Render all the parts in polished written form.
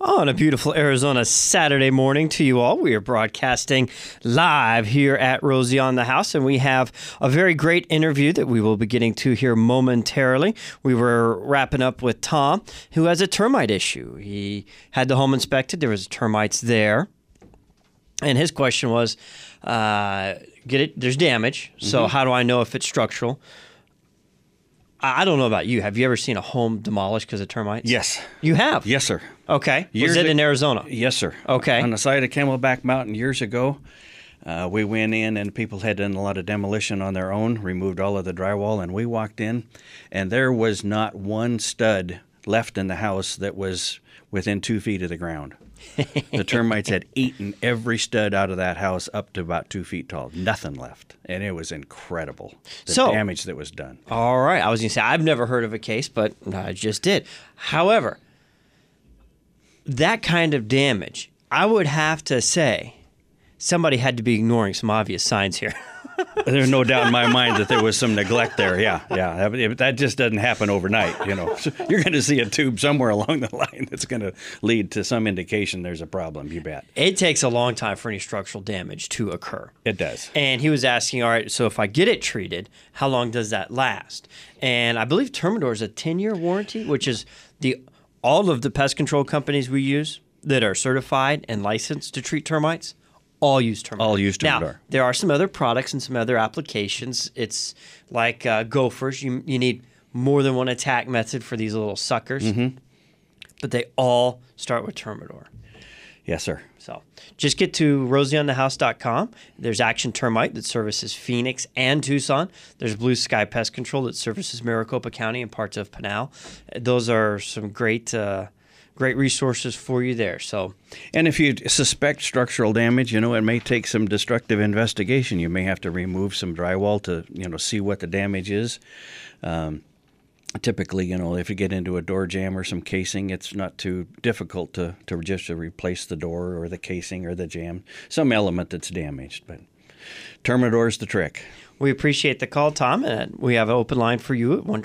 On a beautiful Arizona Saturday morning to you all. We are broadcasting live here at Rosie on the House, and we have a very great interview that we will be getting to here momentarily. We were wrapping up with Tom, who has a termite issue. He had the home inspected. There was termites there, and his question was, there's damage, so how do I know if it's structural? I don't know about you. Have you ever seen a home demolished because of termites? Yes. You have? Yes, sir. Okay. Was it in Arizona? Yes, sir. Okay. On the side of Camelback Mountain years ago, we went in and people had done a lot of demolition on their own, removed all of the drywall, and we walked in, and there was not one stud left in the house that was within 2 feet of the ground. The termites had eaten every stud out of that house up to about 2 feet tall. Nothing left. And it was incredible, the damage that was done. All right. I was going to say, I've never heard of a case, but I just did. However, that kind of damage, I would have to say somebody had to be ignoring some obvious signs here. There's no doubt in my mind that there was some neglect there. Yeah. That just doesn't happen overnight. So you're going to see a tube somewhere along the line that's going to lead to some indication there's a problem. You bet. It takes a long time for any structural damage to occur. It does. And he was asking, all right, so if I get it treated, how long does that last? And I believe Termador is a 10-year warranty, which is all of the pest control companies we use that are certified and licensed to treat termites. All use Termador. All use Termador. Now, there are some other products and some other applications. It's like gophers. You need more than one attack method for these little suckers. Mm-hmm. But they all start with Termador. Yes, sir. So just get to rosieonthehouse.com. There's Action Termite that services Phoenix and Tucson. There's Blue Sky Pest Control that services Maricopa County and parts of Pinal. Those are some great resources for you there. And if you suspect structural damage, it may take some destructive investigation. You may have to remove some drywall to, see what the damage is. Typically, if you get into a door jamb or some casing, it's not too difficult to just replace the door or the casing or the jamb, some element that's damaged. But Termador's the trick. We appreciate the call, Tom, and we have an open line for you at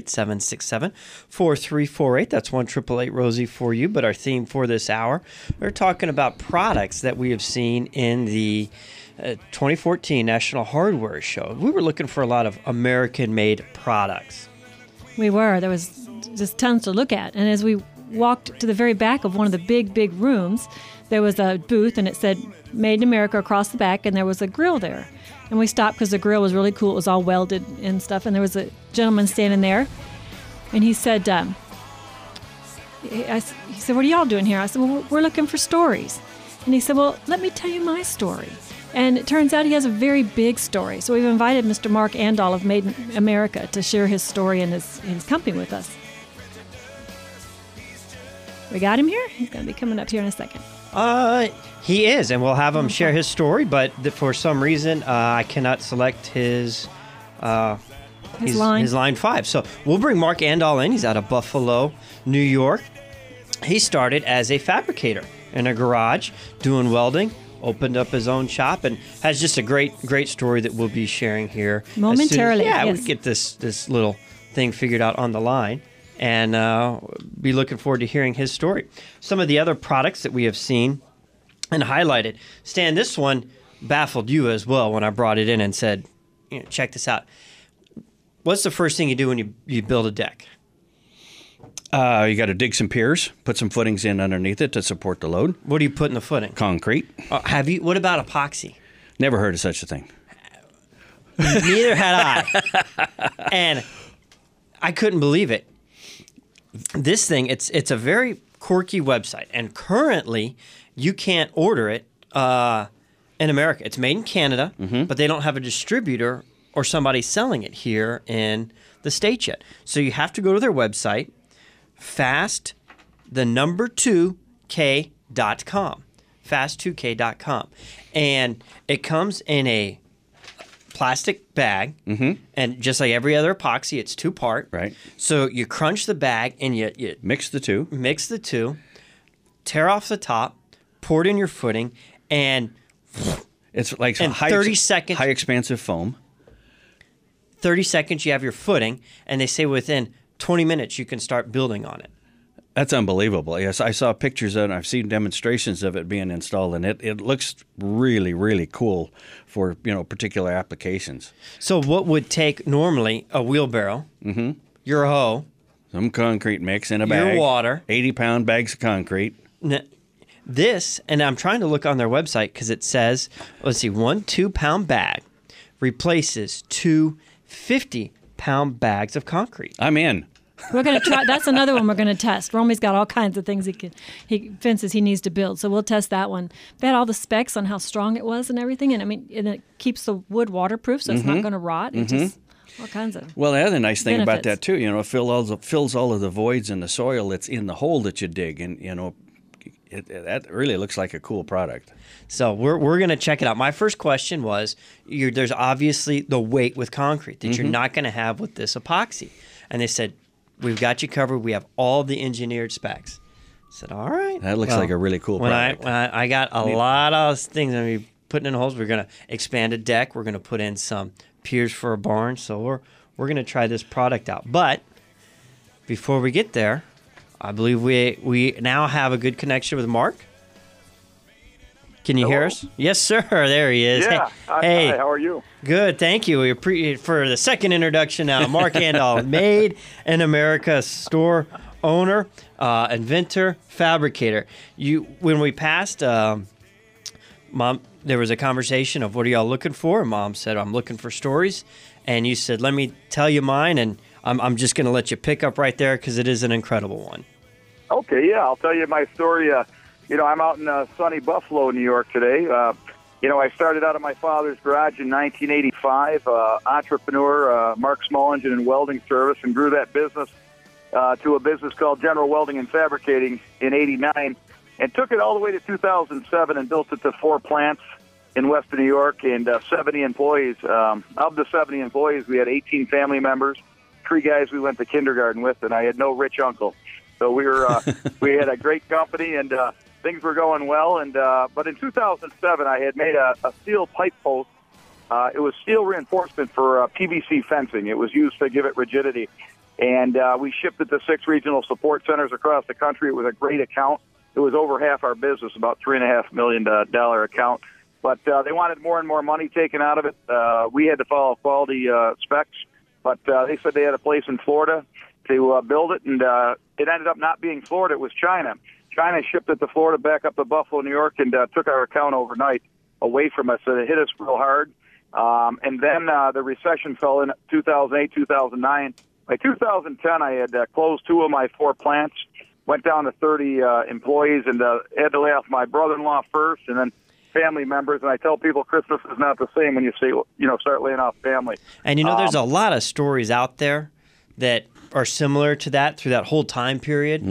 1-888-767-4348. That's 1-888-ROSIE for you. But our theme for this hour, we're talking about products that we have seen in the 2014 National Hardware Show. We were looking for a lot of American-made products. We were. There was just tons to look at. And as we walked to the very back of one of the big, big rooms, there was a booth, and it said Made in America across the back, and there was a grill there. And we stopped because the grill was really cool. It was all welded and stuff. And there was a gentleman standing there. And he said, he said, what are y'all doing here? I said, well, we're looking for stories. And he said, well, let me tell you my story. And it turns out he has a very big story. So we've invited Mr. Mark Andol of Made in America to share his story and his company with us. We got him here. He's going to be coming up here in a second. He is, and we'll have him share his story, but for some reason, I cannot select his line 5. So we'll bring Mark Andol in. He's out of Buffalo, New York. He started as a fabricator in a garage doing welding, opened up his own shop, and has just a great story that we'll be sharing here momentarily. We get this little thing figured out on the line. And be looking forward to hearing his story. Some of the other products that we have seen and highlighted. Stan, this one baffled you as well when I brought it in and said, check this out. What's the first thing you do when you build a deck? You got to dig some piers, put some footings in underneath it to support the load. What do you put in the footing? Concrete. What about epoxy? Never heard of such a thing. Neither had I. And I couldn't believe it. This thing, it's a very quirky website, and currently you can't order it in America. It's made in Canada, but they don't have a distributor or somebody selling it here in the States yet. So you have to go to their website, fast2k.com, fast2k.com, and it comes in a plastic bag, and just like every other epoxy, it's 2-part. Right. So you crunch the bag and you mix the two, tear off the top, pour it in your footing, and it's like in 30 seconds, high expansive foam. 30 seconds, you have your footing, and they say within 20 minutes you can start building on it. That's unbelievable. Yes, I saw pictures of it. I've seen demonstrations of it being installed, and it looks really, really cool for particular applications. So what would take normally a wheelbarrow, your hoe, Some concrete mix in a bag, your water, 80-pound bags of concrete. This, and I'm trying to look on their website because it says, let's see, 1 2-pound bag replaces 2 50-pound bags of concrete. I'm in. We're going to try. That's another one we're going to test. Romy's got all kinds of things fences he needs to build, so we'll test that one. They had all the specs on how strong it was and everything, and it keeps the wood waterproof, so it's not going to rot. It just all kinds of. Well, the other nice thing about benefits. that too, it fills all of the voids in the soil that's in the hole that you dig, and that really looks like a cool product. So we're going to check it out. My first question was, there's obviously the weight with concrete that you're not going to have with this epoxy, and they said, we've got you covered. We have all the engineered specs. I said, all right. That looks like a really cool product. When I got a lot of things I'm going to be putting in holes. We're going to expand a deck. We're going to put in some piers for a barn. So we're going to try this product out. But before we get there, I believe we now have a good connection with Mark. Can you hear us? Yes, sir. There he is. Yeah. Hey, Hi, how are you? Good, thank you. We appreciate for the second introduction now. Mark Andal, Made in America store owner, inventor, fabricator. When we passed, Mom, there was a conversation of what are y'all looking for? And Mom said, I'm looking for stories. And you said, let me tell you mine, and I'm just going to let you pick up right there because it is an incredible one. Okay, yeah, I'll tell you my story. I'm out in sunny Buffalo, New York today. I started out of my father's garage in 1985, entrepreneur, Mark Small Engine and Welding Service, and grew that business to a business called General Welding and Fabricating in 89, and took it all the way to 2007 and built it to 4 plants in Western New York and 70 employees. Of the 70 employees, we had 18 family members, 3 guys we went to kindergarten with, and I had no rich uncle. So we had a great company, and things were going well. And but in 2007, I had made a steel pipe post. It was steel reinforcement for PVC fencing. It was used to give it rigidity. And we shipped it to 6 regional support centers across the country. It was a great account. It was over half our business, about $3.5 million account. But they wanted more and more money taken out of it. We had to follow quality specs. But they said they had a place in Florida to build it, and it ended up not being Florida. It was China. China shipped it to Florida, back up to Buffalo, New York, and took our account overnight away from us. So it hit us real hard. And then the recession fell in 2008, 2009. By 2010, I had closed 2 of my 4 plants, went down to 30 employees, and had to lay off my brother-in-law first, and then family members. And I tell people Christmas is not the same when you say, start laying off family. And there's a lot of stories out there that are similar to that through that whole time period.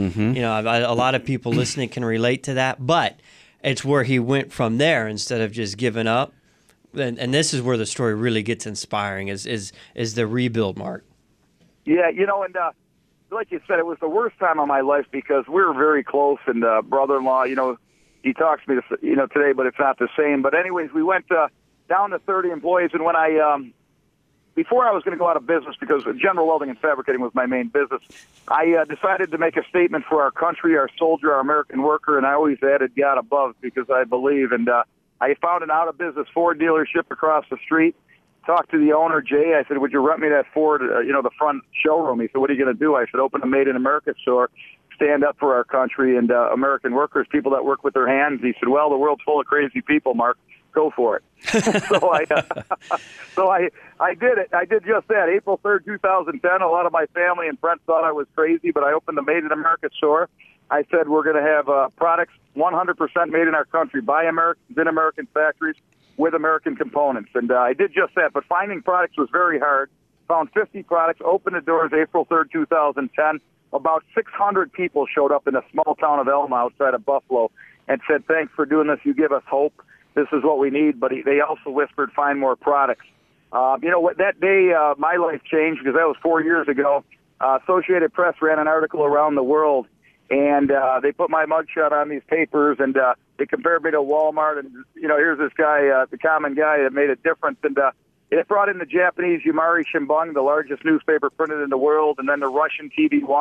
A lot of people listening can relate to that, but it's where he went from there instead of just giving up. And this is where the story really gets inspiring is the rebuild, Mark. Yeah, and like you said, it was the worst time of my life because we were very close, and brother-in-law, he talks to me, today, but it's not the same. But anyways, we went down to 30 employees, and when before I was going to go out of business, because General Welding and Fabricating was my main business, I decided to make a statement for our country, our soldier, our American worker, and I always added God above because I believe. And I found an out-of-business Ford dealership across the street, talked to the owner, Jay. I said, would you rent me that Ford, the front showroom? He said, what are you going to do? I said, open a Made in America store, stand up for our country and American workers, people that work with their hands. He said, well, the world's full of crazy people, Mark. Go for it. So I did it. I did just that. April 3rd, 2010, a lot of my family and friends thought I was crazy, but I opened the Made in America store. I said we're going to have products 100% made in our country by Americans in American factories with American components. And I did just that, but finding products was very hard. Found 50 products, opened the doors April 3rd, 2010. About 600 people showed up in a small town of Elma outside of Buffalo and said, thanks for doing this. You give us hope. This is what we need. But they also whispered, find more products. That day, my life changed because that was 4 years ago. Associated Press ran an article around the world, and they put my mugshot on these papers, and they compared me to Walmart. And, here's this guy, the common guy that made a difference. And it brought in the Japanese Yomiuri Shimbun, the largest newspaper printed in the world, and then the Russian TV One,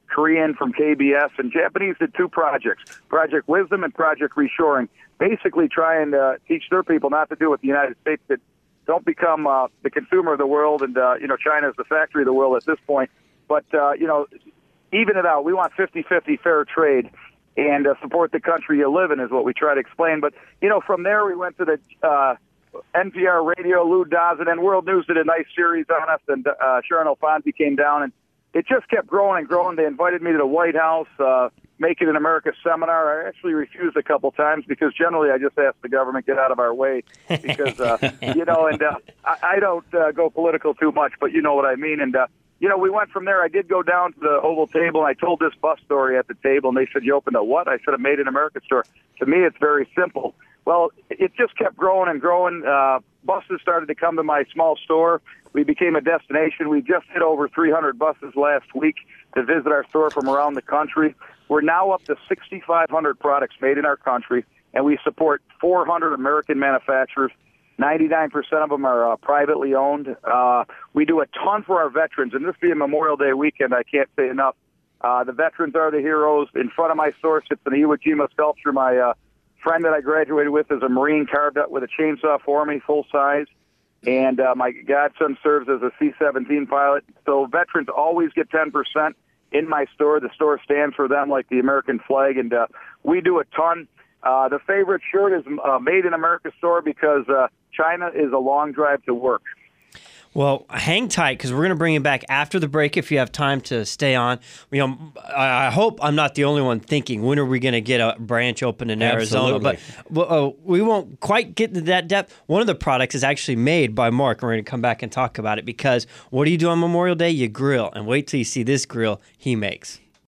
Korean from KBS, and Japanese did 2 projects, Project Wisdom and Project Reshoring, basically trying to teach their people not to do what the United States did. Don't become the consumer of the world, and, China is the factory of the world at this point. But, even it out. We want 50-50 fair trade and support the country you live in is what we try to explain. But, from there we went to the NPR radio, Lou Dawson, and World News did a nice series on us, and Sharon Alfonsi came down, and it just kept growing and growing. They invited me to the White House, Make It in America seminar. I actually refused a couple times because generally I just ask the government get out of our way because, I don't go political too much, but you know what I mean. And, we went from there. I did go down to the Oval Table, and I told this bus story at the table, and they said, you opened a what? I said, a Made in America store. To me, it's very simple. Well, it just kept growing and growing. Buses started to come to my small store. We became a destination. We just hit over 300 buses last week to visit our store from around the country. We're now up to 6,500 products made in our country, and we support 400 American manufacturers. 99% of them are privately owned. We do a ton for our veterans, and this being Memorial Day weekend, I can't say enough. The veterans are the heroes. In front of my store sits an Iwo Jima sculpture. My friend that I graduated with is a Marine carved up with a chainsaw for me, full size. And my godson serves as a C-17 pilot. So veterans always get 10% in my store. The store stands for them like the American flag, and we do a ton. The favorite shirt is Made in America store because China is a long drive to work. Well, hang tight because we're going to bring you back after the break if you have time to stay on. I hope I'm not the only one thinking, when are we going to get a branch open in Arizona? But we won't quite get into that depth. One of the products is actually made by Mark. We're going to come back and talk about it because what do you do on Memorial Day? You grill. And wait till you see this grill he makes.